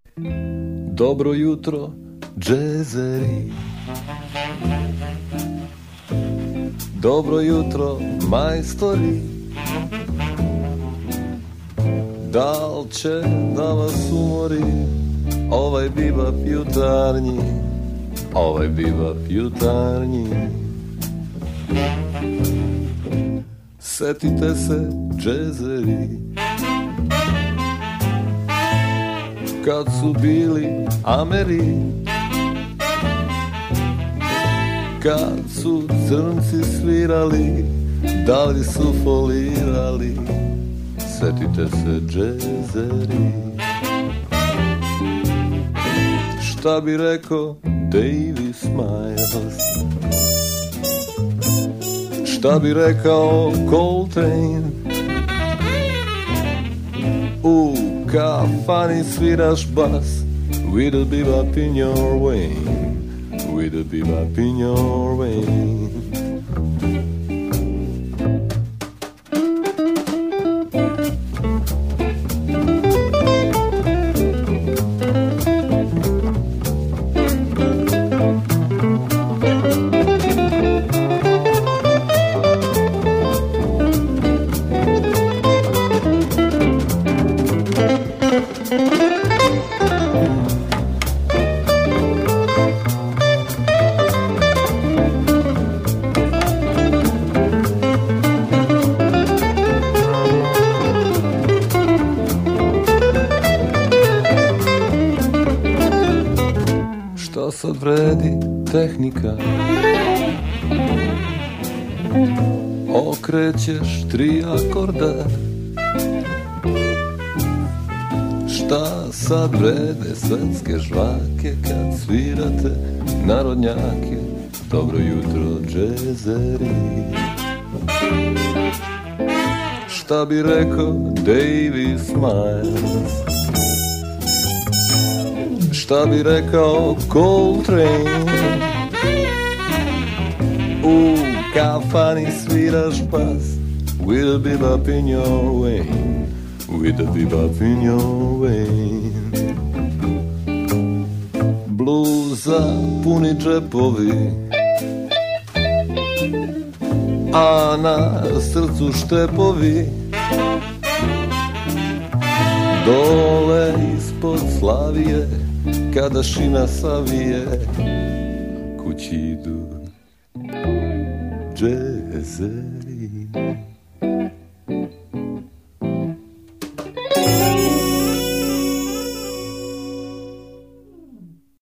Dobro jutro, džezeri. Dobro jutro, majstori. Da li će da vas umori ovaj bibap jutarnji, ovaj bibap jutarnji? Setite se, džezeri, kad su bili Ameri, kad su crnci svirali, da li su folirali? Setite se, džezeri. Šta bi rekao Davy Smiles? Šta bi rekao Coltrane? U kafani sviraš bas with a bebop in your vein, with a bebop in your vein. Sad vredi tehnika, okrećeš 3 akorda. Šta sad vrede svetske žvake kad svirate narodnjake? Dobro jutro, džezeri. Šta bi rekao Davy Smiles? Šta bi rekao Coltrane? U kafani sviraš bas with a bebop in your vein, with a bebop in your vein. Bluza puni džepovi, a na srcu štepovi. Dole ispod Slavije, kada šina savije, kući idu džezeri.